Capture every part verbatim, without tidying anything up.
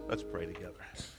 Let's pray together.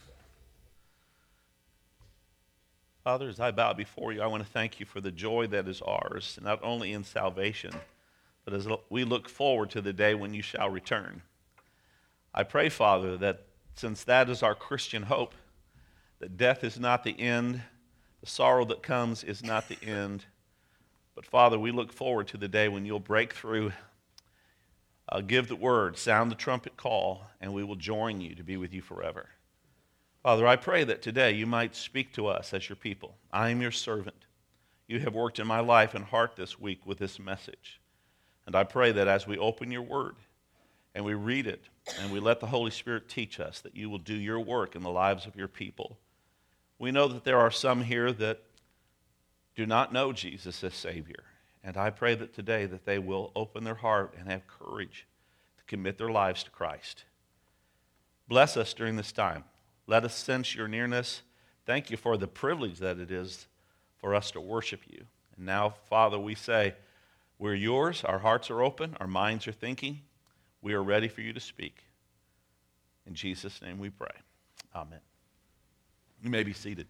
Father, as I bow before you, I want to thank you for the joy that is ours, not only in salvation, but as we look forward to the day when you shall return. I pray, Father, that since that is our Christian hope, that death is not the end, the sorrow that comes is not the end, but Father, we look forward to the day when you'll break through, uh, give the word, sound the trumpet call, and we will join you to be with you forever. Father, I pray that today you might speak to us as your people. I am your servant. You have worked in my life and heart this week with this message. And I pray that as we open your word and we read it and we let the Holy Spirit teach us, that you will do your work in the lives of your people. We know that there are some here that do not know Jesus as Savior. And I pray that today that they will open their heart and have courage to commit their lives to Christ. Bless us during this time. Let us sense your nearness. Thank you for the privilege that it is for us to worship you. And now, Father, we say, we're yours. Our hearts are open. Our minds are thinking. We are ready for you to speak. In Jesus' name we pray. Amen. You may be seated.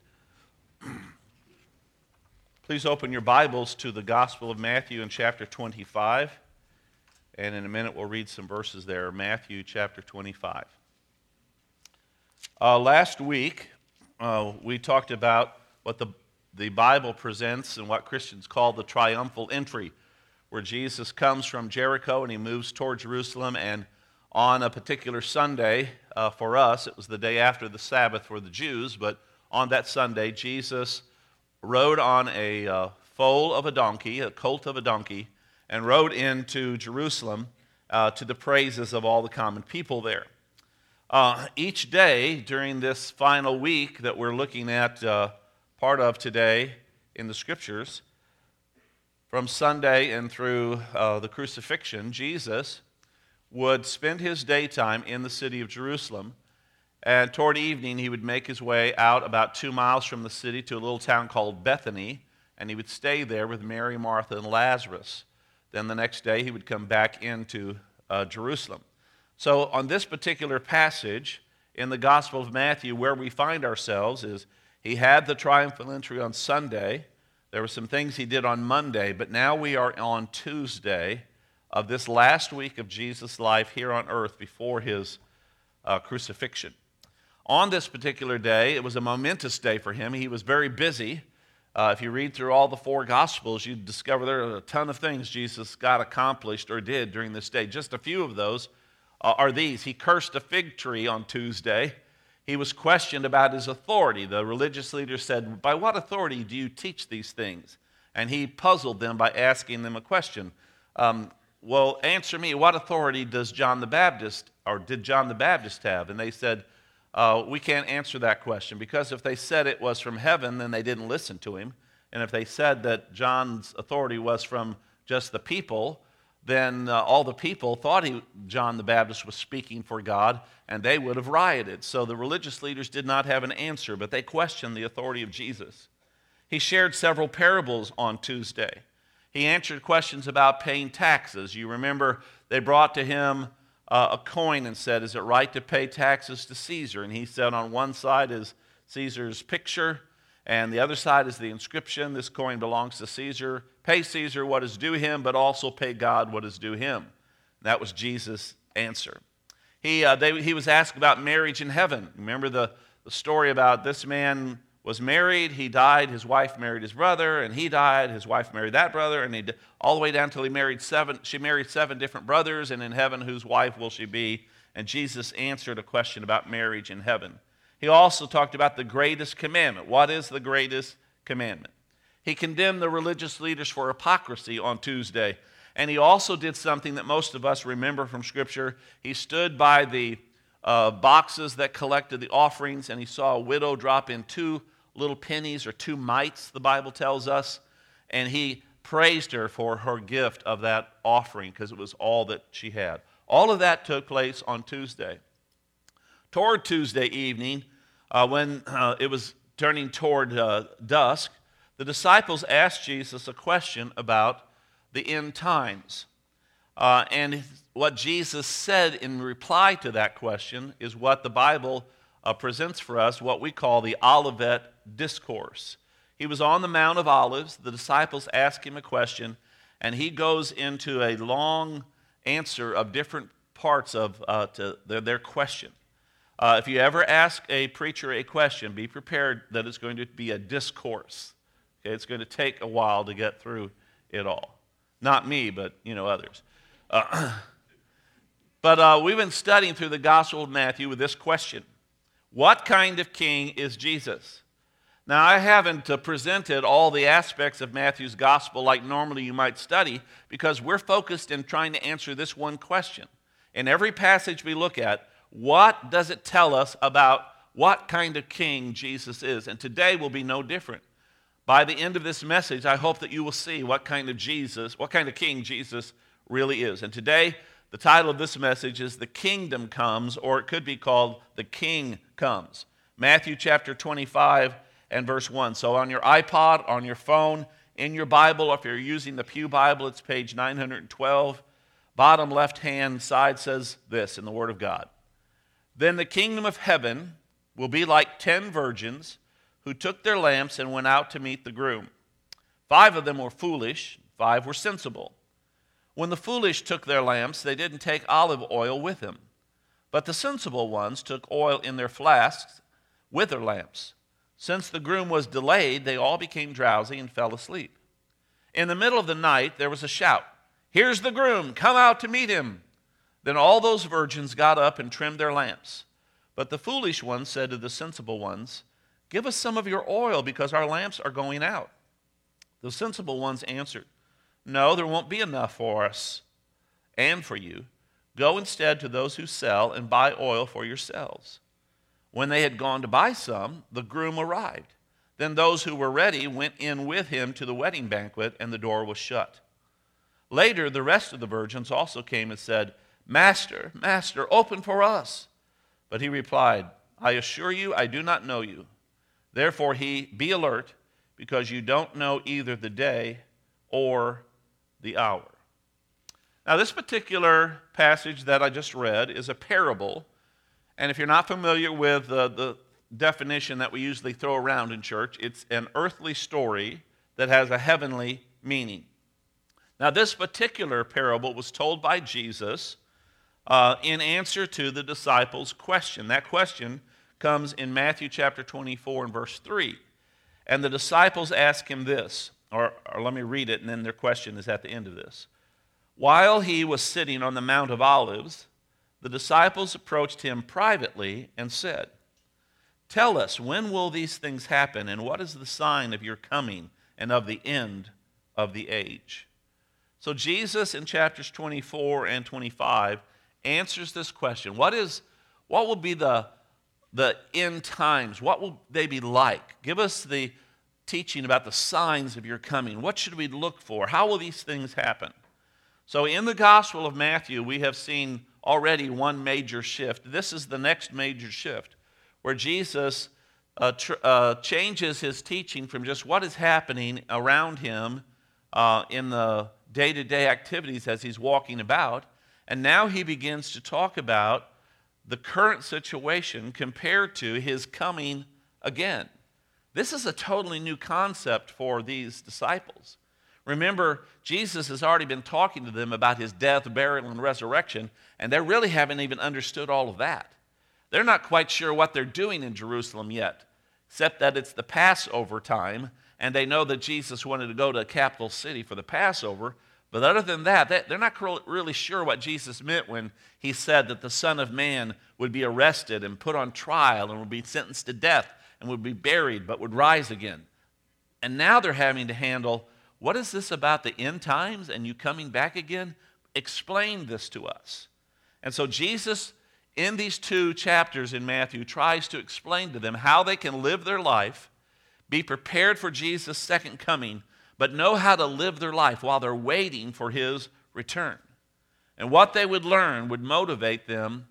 Please open your Bibles to the Gospel of Matthew in chapter twenty-five. And in a minute we'll read some verses there. Matthew chapter twenty-five. Uh, last week uh, we talked about what the, the Bible presents and what Christians call the triumphal entry, where Jesus comes from Jericho and he moves toward Jerusalem. And on a particular Sunday uh, for us, it was the day after the Sabbath for the Jews, but on that Sunday Jesus rode on a uh, foal of a donkey, a colt of a donkey, and rode into Jerusalem uh, to the praises of all the common people there. Uh, each day during this final week that we're looking at uh, part of today in the Scriptures, from Sunday and through uh, the crucifixion, Jesus would spend his daytime in the city of Jerusalem. And toward evening, he would make his way out about two miles from the city to a little town called Bethany, and he would stay there with Mary, Martha, and Lazarus. Then the next day, he would come back into uh, Jerusalem. So on this particular passage in the Gospel of Matthew, where we find ourselves is he had the triumphal entry on Sunday. There were some things he did on Monday, but now we are on Tuesday of this last week of Jesus' life here on earth before his uh, crucifixion. On this particular day, it was a momentous day for him. He was very busy. Uh, if you read through all the four Gospels, you discover there are a ton of things Jesus got accomplished or did during this day. Just a few of those uh, are these. He cursed a fig tree on Tuesday. He was questioned about his authority. The religious leaders said, "By what authority do you teach these things?" And he puzzled them by asking them a question. Um, well, answer me, what authority does John the Baptist, or did John the Baptist have? And they said, Uh, we can't answer that question, because if they said it was from heaven, then they didn't listen to him. And if they said that John's authority was from just the people, then uh, all the people thought he, John the Baptist was speaking for God, and they would have rioted. So the religious leaders did not have an answer, but they questioned the authority of Jesus. He shared several parables on Tuesday. He answered questions about paying taxes. You remember they brought to him Uh, a coin and said, "Is it right to pay taxes to Caesar?" And he said, on one side is Caesar's picture, and the other side is the inscription, "This coin belongs to Caesar. Pay Caesar what is due him, but also pay God what is due him." And that was Jesus' answer. He, uh, they, he was asked about marriage in heaven. Remember the, the story about this man was married, he died, his wife married his brother, and he died, his wife married that brother, and he all the way down until he married seven, she married seven different brothers, and in heaven, whose wife will she be? And Jesus answered a question about marriage in heaven. He also talked about the greatest commandment. What is the greatest commandment? He condemned the religious leaders for hypocrisy on Tuesday, and he also did something that most of us remember from Scripture. He stood by the uh, boxes that collected the offerings, and he saw a widow drop in two little pennies, or two mites, the Bible tells us, and he praised her for her gift of that offering because it was all that she had. All of that took place on Tuesday. Toward Tuesday evening, uh, when uh, it was turning toward uh, dusk, the disciples asked Jesus a question about the end times. Uh, and what Jesus said in reply to that question is what the Bible uh, presents for us, what we call the Olivet Discourse. He was on the Mount of Olives. The disciples ask him a question, and he goes into a long answer of different parts of uh, to their, their question. Uh, if you ever ask a preacher a question, be prepared that it's going to be a discourse. Okay? It's going to take a while to get through it all. Not me, but you know others. Uh, but uh, we've been studying through the Gospel of Matthew with this question: what kind of king is Jesus? Now, I haven't uh, presented all the aspects of Matthew's Gospel like normally you might study, because we're focused in trying to answer this one question. In every passage we look at, what does it tell us about what kind of king Jesus is? And today will be no different. By the end of this message, I hope that you will see what kind of Jesus, what kind of king Jesus really is. And today, the title of this message is The Kingdom Comes, or it could be called The King Comes. Matthew chapter twenty-five and verse one. So on your iPod, on your phone, in your Bible, if you're using the Pew Bible, it's page nine hundred twelve. Bottom left-hand side says this in the Word of God: Then the kingdom of heaven will be like ten virgins who took their lamps and went out to meet the groom. Five of them were foolish, five were sensible. When the foolish took their lamps, they didn't take olive oil with them. But the sensible ones took oil in their flasks with their lamps. Since the groom was delayed, they all became drowsy and fell asleep. In the middle of the night, there was a shout, "Here's the groom, come out to meet him." Then all those virgins got up and trimmed their lamps. But the foolish ones said to the sensible ones, "Give us some of your oil, because our lamps are going out." The sensible ones answered, "No, there won't be enough for us and for you. Go instead to those who sell and buy oil for yourselves." When they had gone to buy some, the groom arrived. Then those who were ready went in with him to the wedding banquet, and the door was shut. Later, the rest of the virgins also came and said, "Master, Master, open for us." But he replied, "I assure you, I do not know you. Therefore, he be alert, because you don't know either the day or the hour." Now, this particular passage that I just read is a parable. And if you're not familiar with uh, the definition that we usually throw around in church, it's an earthly story that has a heavenly meaning. Now, this particular parable was told by Jesus uh, in answer to the disciples' question. That question comes in Matthew chapter twenty-four and verse three. And the disciples ask him this, or, or let me read it, and then their question is at the end of this. While he was sitting on the Mount of Olives, the disciples approached him privately and said, "Tell us, when will these things happen, and what is the sign of your coming and of the end of the age?" So Jesus in chapters twenty-four and twenty-five answers this question. What is, what will be the, the end times? What will they be like? Give us the teaching about the signs of your coming. What should we look for? How will these things happen? So in the Gospel of Matthew, we have seen already one major shift. This is the next major shift, where Jesus uh, tr- uh, changes his teaching from just what is happening around him uh, in the day-to-day activities as he's walking about, and now he begins to talk about the current situation compared to his coming again. This is a totally new concept for these disciples. Remember, Jesus has already been talking to them about his death, burial, and resurrection, and they really haven't even understood all of that. They're not quite sure what they're doing in Jerusalem yet, except that it's the Passover time, and they know that Jesus wanted to go to a capital city for the Passover. But other than that, they're not really sure what Jesus meant when he said that the Son of Man would be arrested and put on trial and would be sentenced to death and would be buried but would rise again. And now they're having to handle, what is this about the end times and you coming back again? Explain this to us. And so Jesus, in these two chapters in Matthew, tries to explain to them how they can live their life, be prepared for Jesus' second coming, but know how to live their life while they're waiting for his return. And what they would learn would motivate them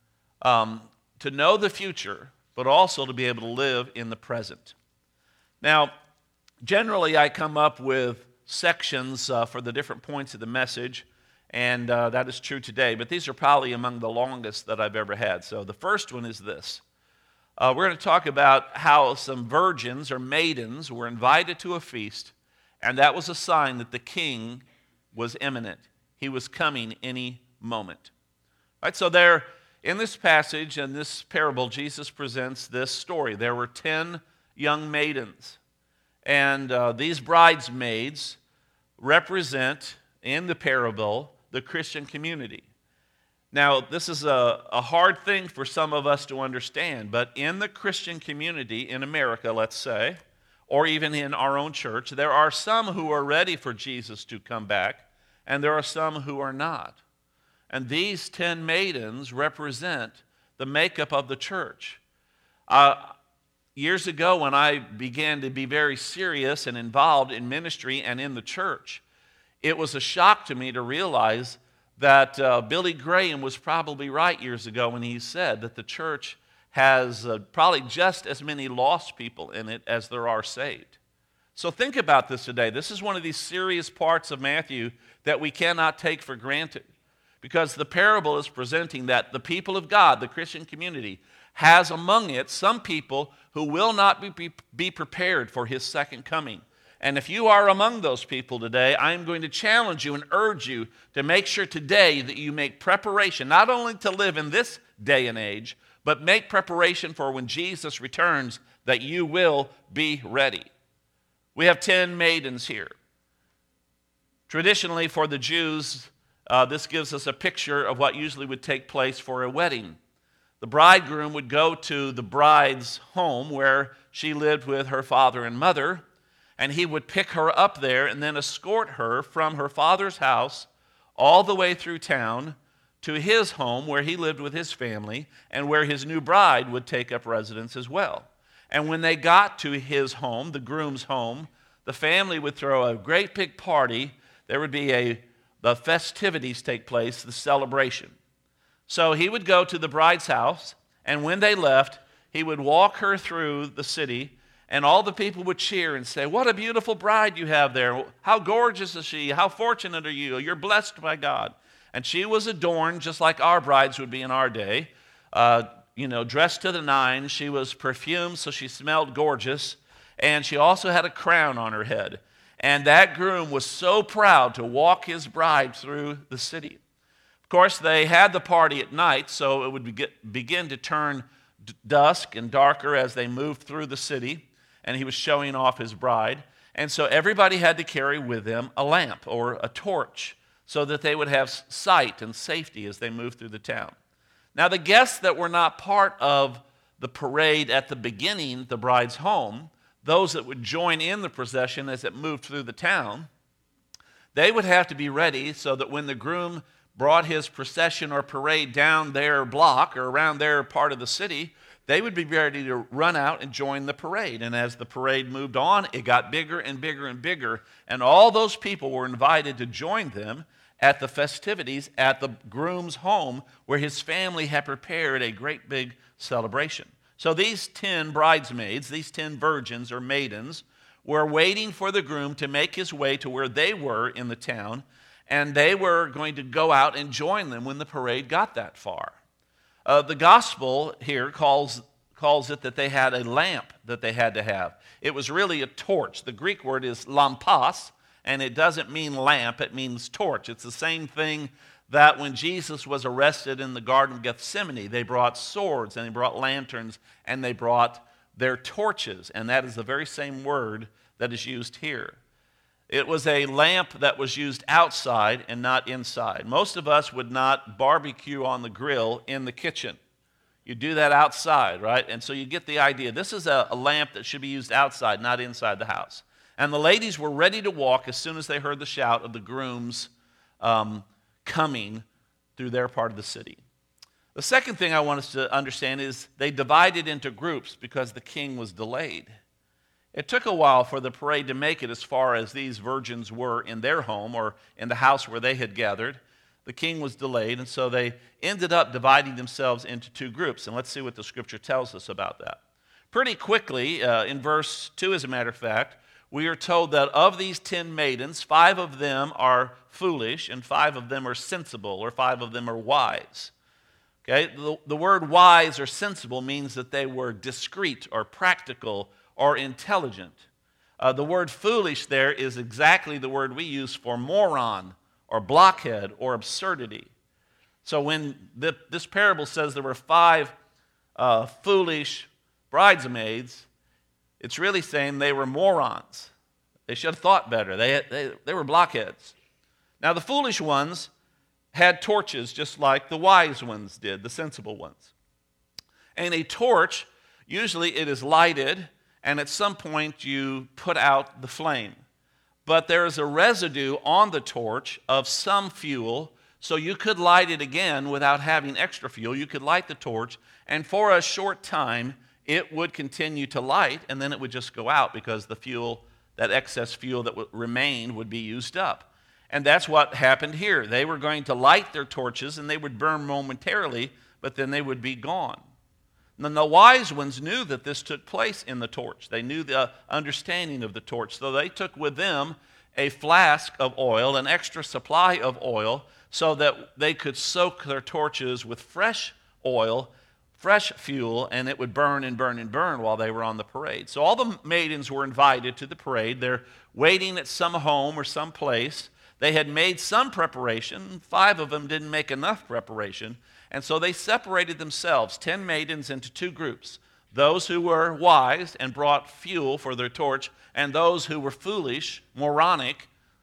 um, to know the future, but also to be able to live in the present. Now, generally I come up with sections uh, for the different points of the message, and uh, that is true today. But these are probably among the longest that I've ever had. So the first one is this. Uh, we're going to talk about how some virgins or maidens were invited to a feast, and that was a sign that the king was imminent. He was coming any moment. All right, so there, in this passage, in this parable, Jesus presents this story. There were ten young maidens, and uh, these bridesmaids represent, in the parable, the Christian community. Now, this is a, a hard thing for some of us to understand, but in the Christian community in America, let's say, or even in our own church, there are some who are ready for Jesus to come back, and there are some who are not. And these ten maidens represent the makeup of the church. Uh, years ago, when I began to be very serious and involved in ministry and in the church, it was a shock to me to realize that uh, Billy Graham was probably right years ago when he said that the church has uh, probably just as many lost people in it as there are saved. So think about this today. This is one of these serious parts of Matthew that we cannot take for granted, because the parable is presenting that the people of God, the Christian community, has among it some people who will not be, be prepared for his second coming. And if you are among those people today, I am going to challenge you and urge you to make sure today that you make preparation, not only to live in this day and age, but make preparation for when Jesus returns, that you will be ready. We have ten maidens here. Traditionally, for the Jews, uh, this gives us a picture of what usually would take place for a wedding. The bridegroom would go to the bride's home where she lived with her father and mother, and he would pick her up there and then escort her from her father's house all the way through town to his home where he lived with his family and where his new bride would take up residence as well. And when they got to his home, the groom's home, the family would throw a great big party. There would be a, the festivities take place, the celebration. So he would go to the bride's house, and when they left, he would walk her through the city, and all the people would cheer and say, "What a beautiful bride you have there. How gorgeous is she? How fortunate are you? You're blessed by God." And she was adorned just like our brides would be in our day, uh, you know, dressed to the nines. She was perfumed, so she smelled gorgeous. And she also had a crown on her head. And that groom was so proud to walk his bride through the city. Of course, they had the party at night, so it would begin to turn dusk and darker as they moved through the city. And he was showing off his bride. And so everybody had to carry with them a lamp or a torch so that they would have sight and safety as they moved through the town. Now, the guests that were not part of the parade at the beginning, the bride's home, those that would join in the procession as it moved through the town, they would have to be ready so that when the groom brought his procession or parade down their block or around their part of the city, they would be ready to run out and join the parade. And as the parade moved on, it got bigger and bigger and bigger. And all those people were invited to join them at the festivities at the groom's home, where his family had prepared a great big celebration. So these ten bridesmaids, these ten virgins or maidens, were waiting for the groom to make his way to where they were in the town, and they were going to go out and join them when the parade got that far. Uh, the gospel here calls, calls it that they had a lamp that they had to have. It was really a torch. The Greek word is lampos, and it doesn't mean lamp, it means torch. It's the same thing that when Jesus was arrested in the Garden of Gethsemane, they brought swords, and they brought lanterns, and they brought their torches, and that is the very same word that is used here. It was a lamp that was used outside and not inside. Most of us would not barbecue on the grill in the kitchen. You do that outside, right? And so you get the idea. This is a, a lamp that should be used outside, not inside the house. And the ladies were ready to walk as soon as they heard the shout of the grooms um, coming through their part of the city. The second thing I want us to understand is they divided into groups because the king was delayed. It took a while for the parade to make it as far as these virgins were in their home or in the house where they had gathered. The king was delayed, and so they ended up dividing themselves into two groups. And let's see what the scripture tells us about that. Pretty quickly, uh, in verse two, as a matter of fact, we are told that of these ten maidens, five of them are foolish and five of them are sensible, or five of them are wise. Okay? The, the word wise or sensible means that they were discreet or practical or intelligent. Uh, the word foolish there is exactly the word we use for moron or blockhead or absurdity. So when the, this parable says there were five uh, foolish bridesmaids, it's really saying they were morons. They should have thought better. They, they, they were blockheads. Now, the foolish ones had torches just like the wise ones did, the sensible ones. And a torch, usually it is lighted, and at some point you put out the flame. But there is a residue on the torch of some fuel, so you could light it again without having extra fuel. You could light the torch, and for a short time, it would continue to light, and then it would just go out because the fuel, that excess fuel that remained, would be used up. And that's what happened here. They were going to light their torches, and they would burn momentarily, but then they would be gone. And then the wise ones knew that this took place in the torch. They knew the understanding of the torch. So they took with them a flask of oil, an extra supply of oil, so that they could soak their torches with fresh oil, fresh fuel, and it would burn and burn and burn while they were on the parade. So all the maidens were invited to the parade. They're waiting at some home or some place. They had made some preparation. Five of them didn't make enough preparation. And so they separated themselves, ten maidens, into two groups. Those who were wise and brought fuel for their torch, and those who were foolish, moronic,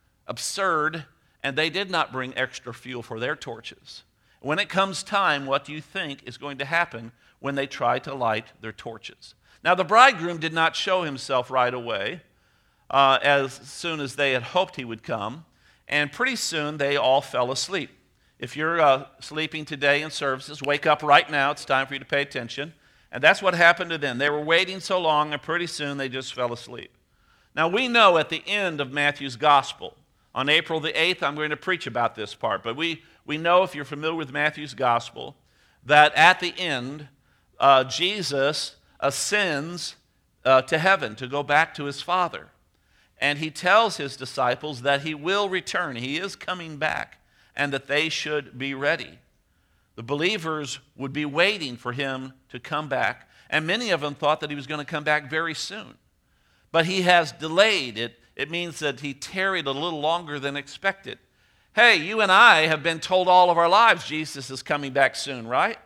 absurd, and they did not bring extra fuel for their torches. When it comes time, what do you think is going to happen when they try to light their torches? Now, the bridegroom did not show himself right away, uh, as soon as they had hoped he would come, and pretty soon they all fell asleep. If you're uh, sleeping today in services, wake up right now. It's time for you to pay attention. And that's what happened to them. They were waiting so long, and pretty soon they just fell asleep. Now, we know at the end of Matthew's gospel, on April the eighth, I'm going to preach about this part, but we, we know, if you're familiar with Matthew's gospel, that at the end, uh, Jesus ascends uh, to heaven to go back to his Father. And he tells his disciples that he will return. He is coming back, and that they should be ready. The believers would be waiting for him to come back, and many of them thought that he was going to come back very soon. But he has delayed it. It means that he tarried a little longer than expected. Hey, you and I have been told all of our lives Jesus is coming back soon, right?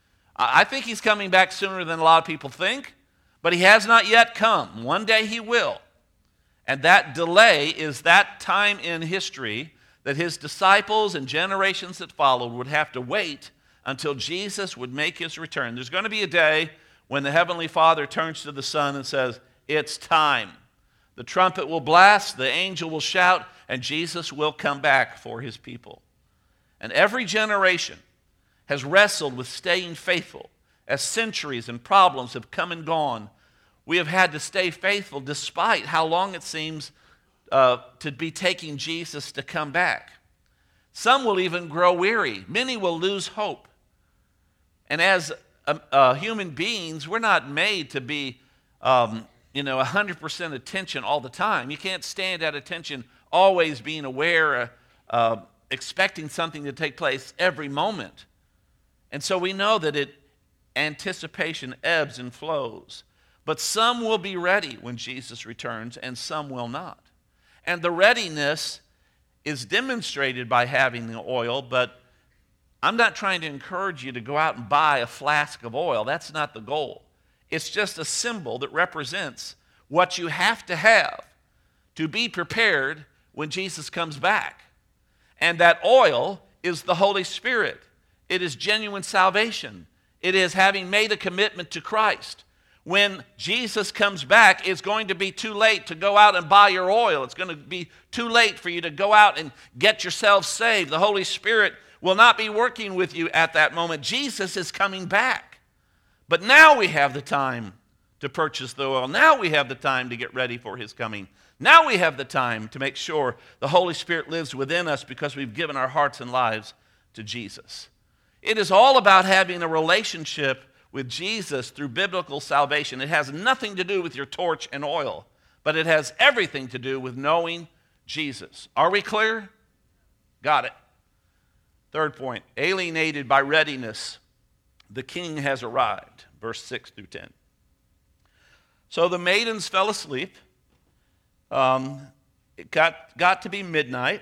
I think he's coming back sooner than a lot of people think, but he has not yet come. One day he will. And that delay is that time in history that his disciples and generations that followed would have to wait until Jesus would make his return. There's going to be a day when the Heavenly Father turns to the Son and says, "It's time." The trumpet will blast, the angel will shout, and Jesus will come back for his people. And every generation has wrestled with staying faithful. As centuries and problems have come and gone, we have had to stay faithful despite how long it seems uh, to be taking Jesus to come back. Some will even grow weary. Many will lose hope. And as uh, uh, human beings, we're not made to be um, you know, one hundred percent attention all the time. You can't stand at attention, always being aware, uh, uh, expecting something to take place every moment. And so we know that it anticipation ebbs and flows. But some will be ready when Jesus returns, and some will not. And the readiness is demonstrated by having the oil, but I'm not trying to encourage you to go out and buy a flask of oil. That's not the goal. It's just a symbol that represents what you have to have to be prepared when Jesus comes back. And that oil is the Holy Spirit. It is genuine salvation. It is having made a commitment to Christ. When Jesus comes back, it's going to be too late to go out and buy your oil. It's going to be too late for you to go out and get yourself saved. The Holy Spirit will not be working with you at that moment. Jesus is coming back. But now we have the time to purchase the oil. Now we have the time to get ready for his coming. Now we have the time to make sure the Holy Spirit lives within us because we've given our hearts and lives to Jesus. It is all about having a relationship with Jesus through biblical salvation. It has nothing to do with your torch and oil, but but it has everything to do with knowing Jesus. Are we clear? Got it. Third point, alienated by readiness, the king has arrived. Verse six through ten. So the maidens fell asleep. Um, it got, got to be midnight.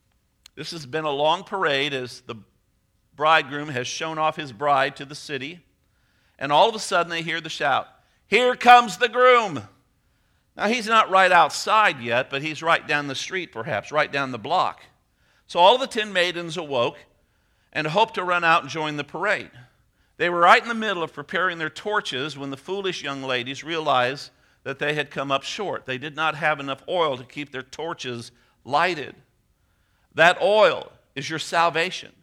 This has been a long parade as the bridegroom has shown off his bride to the city. And all of a sudden they hear the shout, "Here comes the groom!" Now he's not right outside yet, but he's right down the street perhaps, right down the block. So all of the ten maidens awoke and hoped to run out and join the parade. They were right in the middle of preparing their torches when the foolish young ladies realized that they had come up short. They did not have enough oil to keep their torches lighted. That oil is your salvation.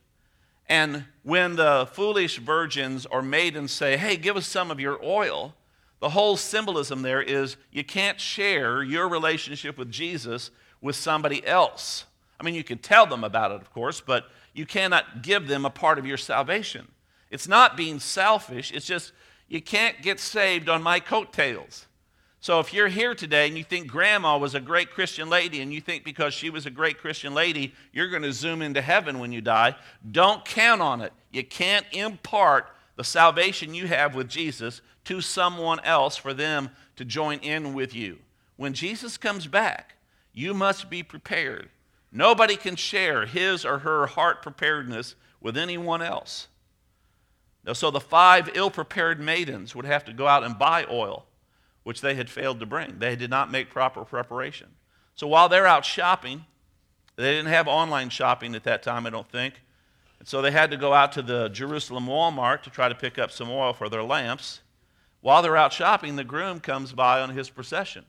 And when the foolish virgins or maidens say, "Hey, give us some of your oil," the whole symbolism there is you can't share your relationship with Jesus with somebody else. I mean, you can tell them about it, of course, but you cannot give them a part of your salvation. It's not being selfish. It's just you can't get saved on my coattails. So if you're here today and you think Grandma was a great Christian lady and you think because she was a great Christian lady, you're going to zoom into heaven when you die, don't count on it. You can't impart the salvation you have with Jesus to someone else for them to join in with you. When Jesus comes back, you must be prepared. Nobody can share his or her heart preparedness with anyone else. Now, so the five ill-prepared maidens would have to go out and buy oil, which they had failed to bring. They did not make proper preparation. So while they're out shopping, they didn't have online shopping at that time, I don't think. And so they had to go out to the Jerusalem Walmart to try to pick up some oil for their lamps. While they're out shopping, the groom comes by on his procession.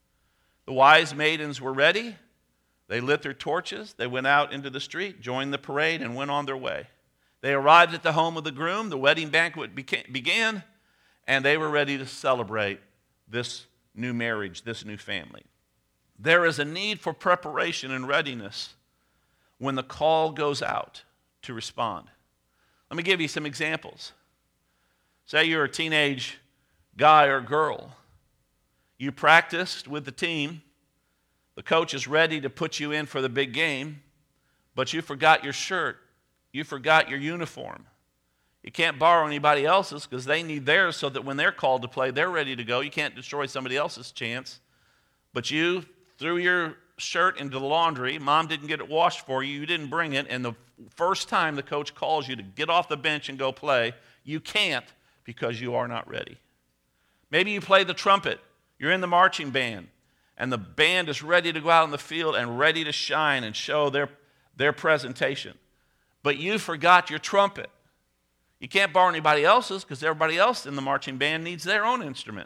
The wise maidens were ready. They lit their torches. They went out into the street, joined the parade, and went on their way. They arrived at the home of the groom. The wedding banquet began, and they were ready to celebrate this new marriage, this new family. There is a need for preparation and readiness when the call goes out to respond. Let me give you some examples. Say you're a teenage guy or girl. You practiced with the team. The coach is ready to put you in for the big game, but you forgot your shirt. You forgot your uniform. You can't borrow anybody else's because they need theirs so that when they're called to play, they're ready to go. You can't destroy somebody else's chance. But you threw your shirt into the laundry. Mom didn't get it washed for you. You didn't bring it. And the first time the coach calls you to get off the bench and go play, you can't because you are not ready. Maybe you play the trumpet. You're in the marching band. And the band is ready to go out on the field and ready to shine and show their, their presentation. But you forgot your trumpet. You can't borrow anybody else's because everybody else in the marching band needs their own instrument.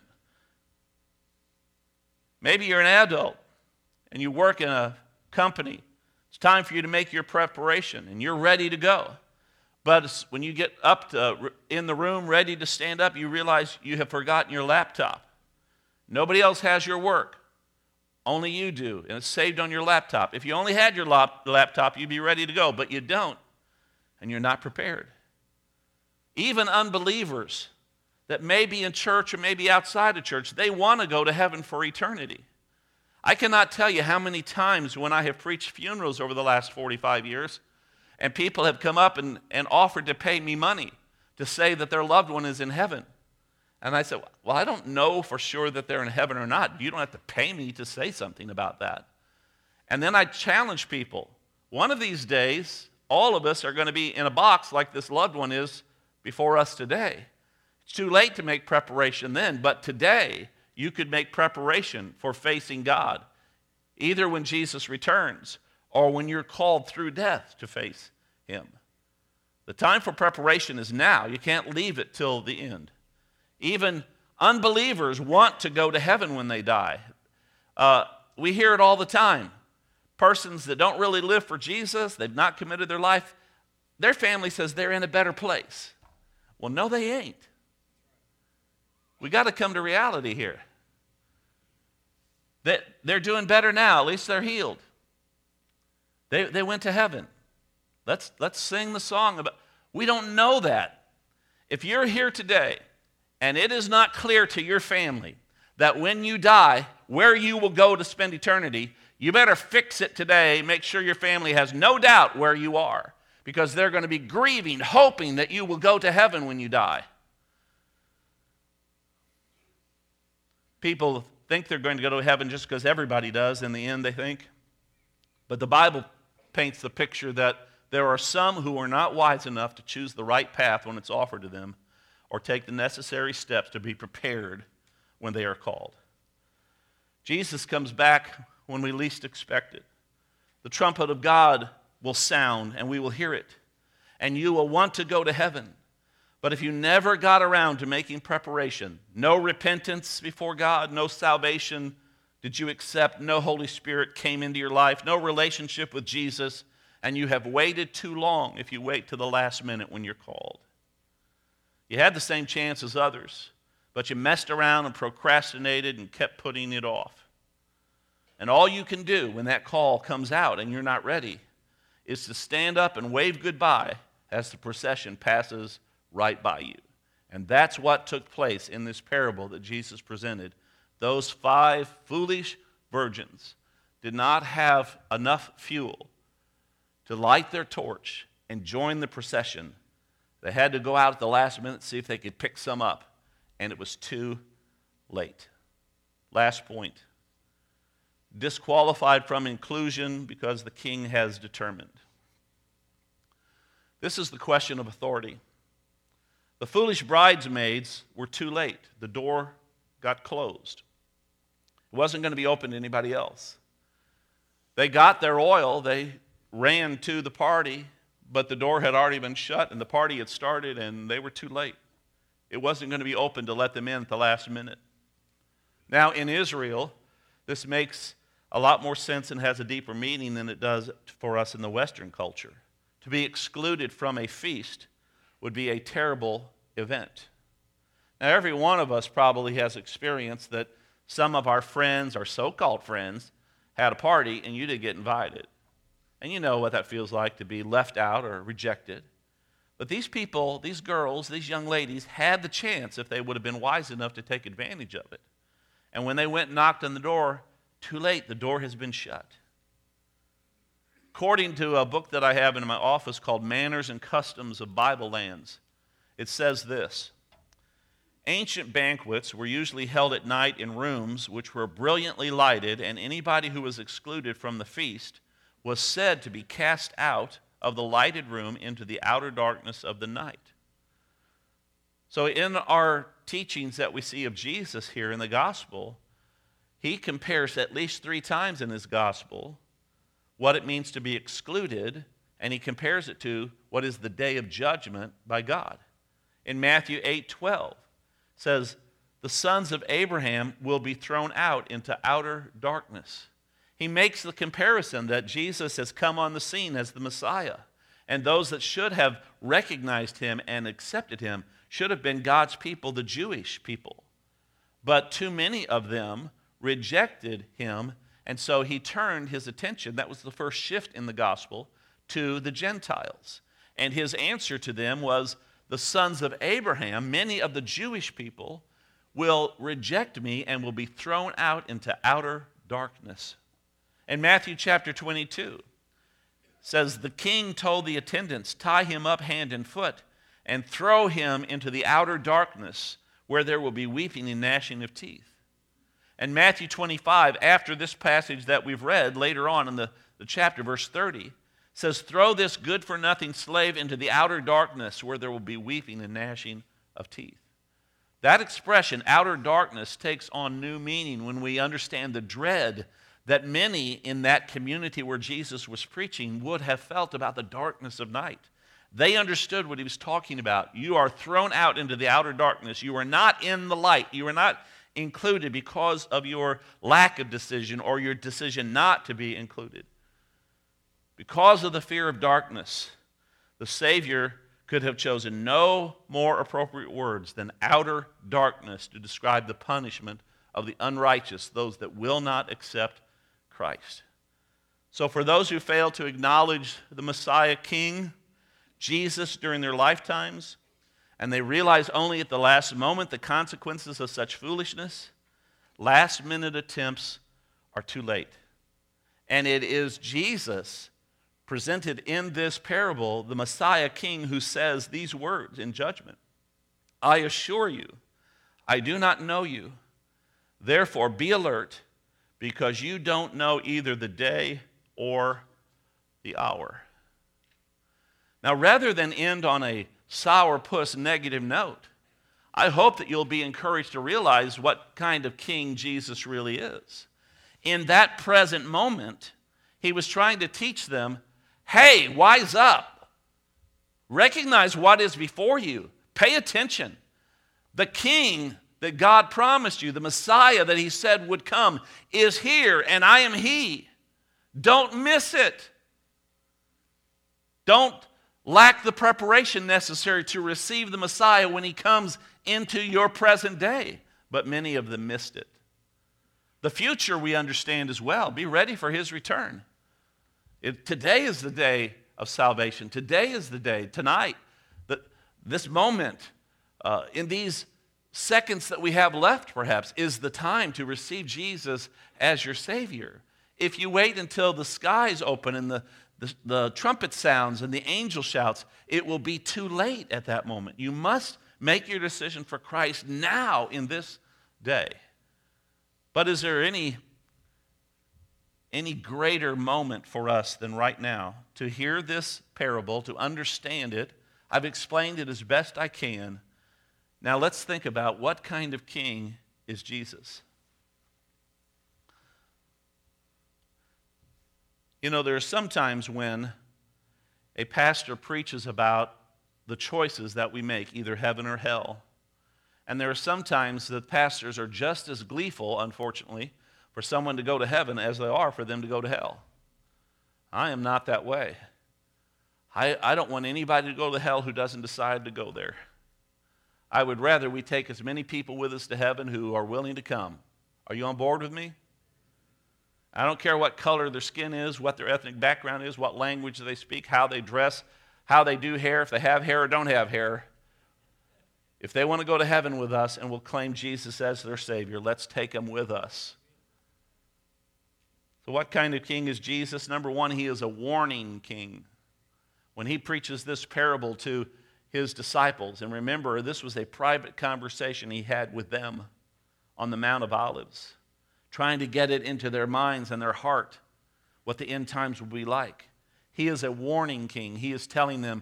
Maybe you're an adult and you work in a company. It's time for you to make your preparation and you're ready to go. But when you get up to, in the room ready to stand up, you realize you have forgotten your laptop. Nobody else has your work. Only you do, and it's saved on your laptop. If you only had your lap- laptop, you'd be ready to go, but you don't, and you're not prepared. Even unbelievers that may be in church or maybe outside of church, they want to go to heaven for eternity. I cannot tell you how many times when I have preached funerals over the last forty-five years, and people have come up and, and offered to pay me money to say that their loved one is in heaven. And I said, well, I don't know for sure that they're in heaven or not. You don't have to pay me to say something about that. And then I challenge people. One of these days, all of us are going to be in a box like this loved one is before us today. It's too late to make preparation then, but today you could make preparation for facing God, either when Jesus returns or when you're called through death to face him. The time for preparation is now. You can't leave it till the end. Even unbelievers want to go to heaven when they die. Uh, we hear it all the time. Persons that don't really live for Jesus, they've not committed their life, their family says they're in a better place. Well, no, they ain't. We got to come to reality here. That they're doing better now. At least they're healed. They, they went to heaven. Let's, let's sing the song about. We don't know that. If you're here today and it is not clear to your family that when you die, where you will go to spend eternity, you better fix it today. Make sure your family has no doubt where you are, because they're going to be grieving, hoping that you will go to heaven when you die. People think they're going to go to heaven just because everybody does in the end, they think. But the Bible paints the picture that there are some who are not wise enough to choose the right path when it's offered to them, or take the necessary steps to be prepared when they are called. Jesus comes back when we least expect it. The trumpet of God will sound, and we will hear it, and you will want to go to heaven. But if you never got around to making preparation, no repentance before God, no salvation did you accept, no Holy Spirit came into your life, no relationship with Jesus, and you have waited too long if you wait to the last minute when you're called. You had the same chance as others, but you messed around and procrastinated and kept putting it off. And all you can do when that call comes out and you're not ready is to stand up and wave goodbye as the procession passes right by you. And that's what took place in this parable that Jesus presented. Those five foolish virgins did not have enough fuel to light their torch and join the procession. They had to go out at the last minute to see if they could pick some up, and it was too late. Last point. Disqualified from inclusion because the king has determined. This is the question of authority. The foolish bridesmaids were too late. The door got closed. It wasn't going to be open to anybody else. They got their oil. They ran to the party, but the door had already been shut, and the party had started, and they were too late. It wasn't going to be open to let them in at the last minute. Now, in Israel, this makes a lot more sense and has a deeper meaning than it does for us in the Western culture. To be excluded from a feast would be a terrible event. Now, every one of us probably has experienced that some of our friends, our so-called friends, had a party and you didn't get invited. And you know what that feels like to be left out or rejected. But these people, these girls, these young ladies had the chance if they would have been wise enough to take advantage of it. And when they went and knocked on the door, too late, the door has been shut. According to a book that I have in my office called Manners and Customs of Bible Lands, it says this: ancient banquets were usually held at night in rooms which were brilliantly lighted, and anybody who was excluded from the feast was said to be cast out of the lighted room into the outer darkness of the night. So in our teachings that we see of Jesus here in the gospel, he compares at least three times in his gospel what it means to be excluded, and he compares it to what is the day of judgment by God. In Matthew eight twelve, it says, the sons of Abraham will be thrown out into outer darkness. He makes the comparison that Jesus has come on the scene as the Messiah, and those that should have recognized him and accepted him should have been God's people, the Jewish people. But too many of them rejected him, and so he turned his attention, that was the first shift in the gospel, to the Gentiles. And his answer to them was, the sons of Abraham, many of the Jewish people, will reject me and will be thrown out into outer darkness. In Matthew chapter twenty-two, says, the king told the attendants, tie him up hand and foot and throw him into the outer darkness where there will be weeping and gnashing of teeth. And Matthew twenty-five, after this passage that we've read later on in the, the chapter, verse thirty, says, throw this good-for-nothing slave into the outer darkness where there will be weeping and gnashing of teeth. That expression, outer darkness, takes on new meaning when we understand the dread that many in that community where Jesus was preaching would have felt about the darkness of night. They understood what he was talking about. You are thrown out into the outer darkness. You are not in the light. You are not included because of your lack of decision or your decision not to be included. Because of the fear of darkness, the Savior could have chosen no more appropriate words than outer darkness to describe the punishment of the unrighteous, those that will not accept Christ. So for those who fail to acknowledge the Messiah King, Jesus, during their lifetimes, and they realize only at the last moment the consequences of such foolishness, last-minute attempts are too late. And it is Jesus presented in this parable, the Messiah King, who says these words in judgment. I assure you, I do not know you. Therefore, be alert, because you don't know either the day or the hour. Now, rather than end on a sourpuss negative note, I hope that you'll be encouraged to realize what kind of king Jesus really is. In that present moment, he was trying to teach them, hey, wise up. Recognize what is before you. Pay attention. The king that God promised you, the Messiah that he said would come, is here, and I am he. Don't miss it. Don't lack the preparation necessary to receive the Messiah when he comes into your present day. But many of them missed it. The future we understand as well. Be ready for his return. It, today is the day of salvation. Today is the day, tonight, the, this moment, uh, in these seconds that we have left, perhaps, is the time to receive Jesus as your Savior. If you wait until the skies open and the, the, the trumpet sounds and the angel shouts, it will be too late at that moment. You must make your decision for Christ now in this day. But is there any, any greater moment for us than right now to hear this parable, to understand it? I've explained it as best I can. Now let's think about what kind of king is Jesus. You know, there are some times when a pastor preaches about the choices that we make, either heaven or hell. And there are some times that pastors are just as gleeful, unfortunately, for someone to go to heaven as they are for them to go to hell. I am not that way. I, I don't want anybody to go to hell who doesn't decide to go there. I would rather we take as many people with us to heaven who are willing to come. Are you on board with me? I don't care what color their skin is, what their ethnic background is, what language they speak, how they dress, how they do hair, if they have hair or don't have hair. If they want to go to heaven with us and will claim Jesus as their Savior, let's take them with us. So what kind of king is Jesus? Number one, he is a warning king. When he preaches this parable to his disciples, and remember, this was a private conversation he had with them on the Mount of Olives, trying to get it into their minds and their heart what the end times will be like. He is a warning king. He is telling them,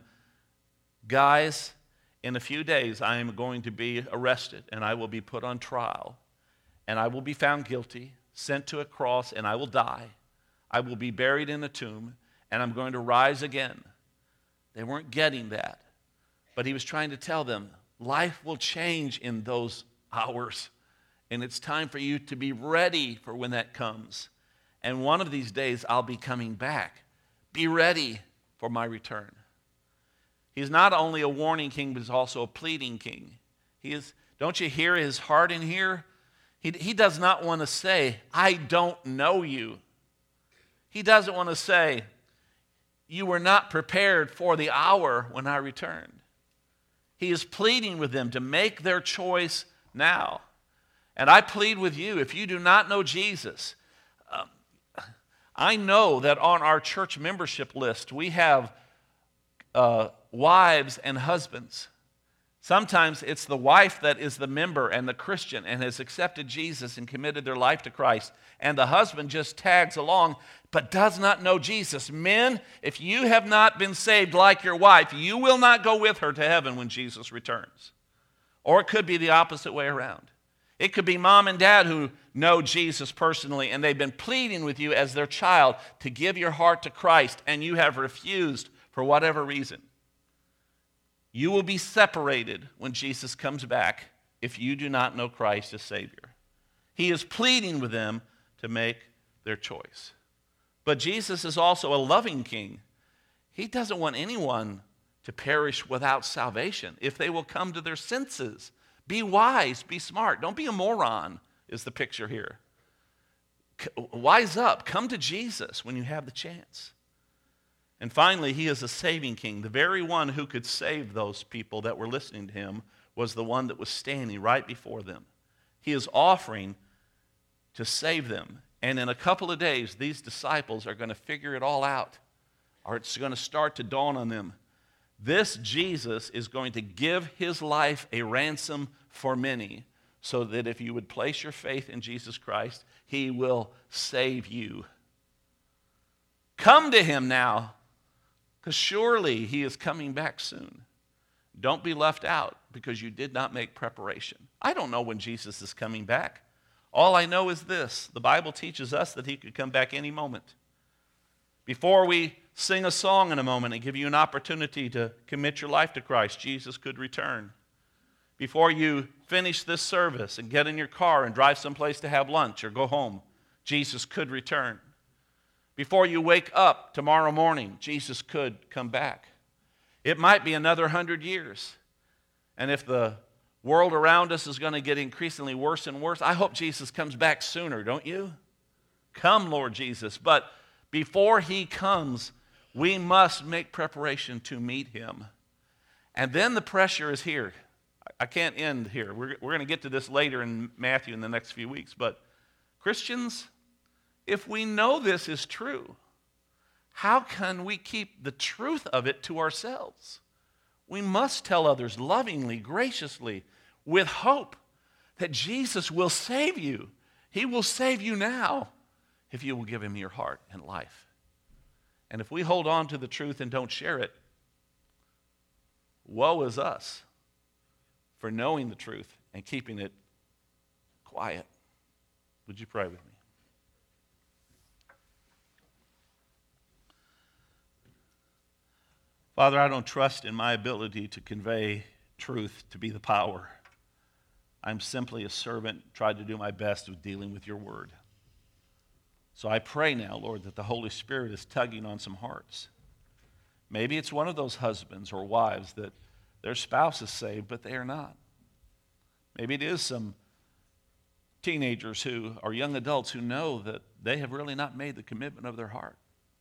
guys, in a few days I am going to be arrested and I will be put on trial and I will be found guilty, sent to a cross, and I will die. I will be buried in a tomb and I'm going to rise again. They weren't getting that. But he was trying to tell them, life will change in those hours. And it's time for you to be ready for when that comes. And one of these days, I'll be coming back. Be ready for my return. He's not only a warning king, but he's also a pleading king. He is, don't you hear his heart in here? He, he does not want to say, I don't know you. He doesn't want to say, you were not prepared for the hour when I returned. He is pleading with them to make their choice now. And I plead with you, if you do not know Jesus, um, I know that on our church membership list, we have uh, wives and husbands. Sometimes it's the wife that is the member and the Christian and has accepted Jesus and committed their life to Christ. And the husband just tags along but does not know Jesus. Men, if you have not been saved like your wife, you will not go with her to heaven when Jesus returns. Or it could be the opposite way around. It could be mom and dad who know Jesus personally and they've been pleading with you as their child to give your heart to Christ and you have refused for whatever reason. You will be separated when Jesus comes back if you do not know Christ as Savior. He is pleading with them to make their choice. But Jesus is also a loving king. He doesn't want anyone to perish without salvation if they will come to their senses. Be wise, be smart. Don't be a moron, is the picture here. Wise up. Come to Jesus when you have the chance. And finally, he is a saving king. The very one who could save those people that were listening to him was the one that was standing right before them. He is offering to save them. And in a couple of days, these disciples are going to figure it all out, or it's going to start to dawn on them. This Jesus is going to give his life a ransom for many, so that if you would place your faith in Jesus Christ, he will save you. Come to him now, because surely he is coming back soon. Don't be left out because you did not make preparation. I don't know when Jesus is coming back. All I know is this: the Bible teaches us that he could come back any moment. Before we sing a song in a moment and give you an opportunity to commit your life to Christ, Jesus could return. Before you finish this service and get in your car and drive someplace to have lunch or go home, Jesus could return. Before you wake up tomorrow morning, Jesus could come back. It might be another hundred years. And if the world around us is going to get increasingly worse and worse, I hope Jesus comes back sooner, don't you? Come, Lord Jesus. But before he comes, we must make preparation to meet him. And then the pressure is here. I can't end here. We're, we're going to get to this later in Matthew in the next few weeks. But Christians, if we know this is true, how can we keep the truth of it to ourselves? We must tell others lovingly, graciously, with hope that Jesus will save you. He will save you now if you will give him your heart and life. And if we hold on to the truth and don't share it, woe is us for knowing the truth and keeping it quiet. Would you pray with me? Father, I don't trust in my ability to convey truth to be the power. I'm simply a servant, tried to do my best with dealing with your word. So I pray now, Lord, that the Holy Spirit is tugging on some hearts. Maybe it's one of those husbands or wives that their spouse is saved, but they are not. Maybe it is some teenagers who are young adults who know that they have really not made the commitment of their heart.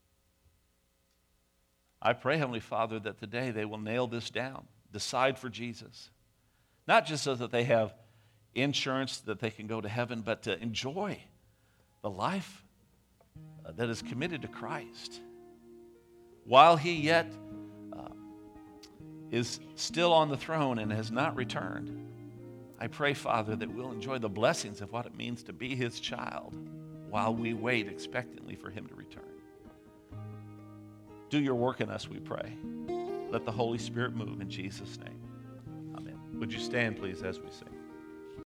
I pray, Heavenly Father, that today they will nail this down, decide for Jesus. Not just so that they have insurance that they can go to heaven, but to enjoy the life that is committed to Christ. While he yet uh, is still on the throne and has not returned, I pray, Father, that we'll enjoy the blessings of what it means to be his child while we wait expectantly for him to return. Do your work in us, we pray. Let the Holy Spirit move in Jesus' name. Amen. Would you stand, please, as we sing?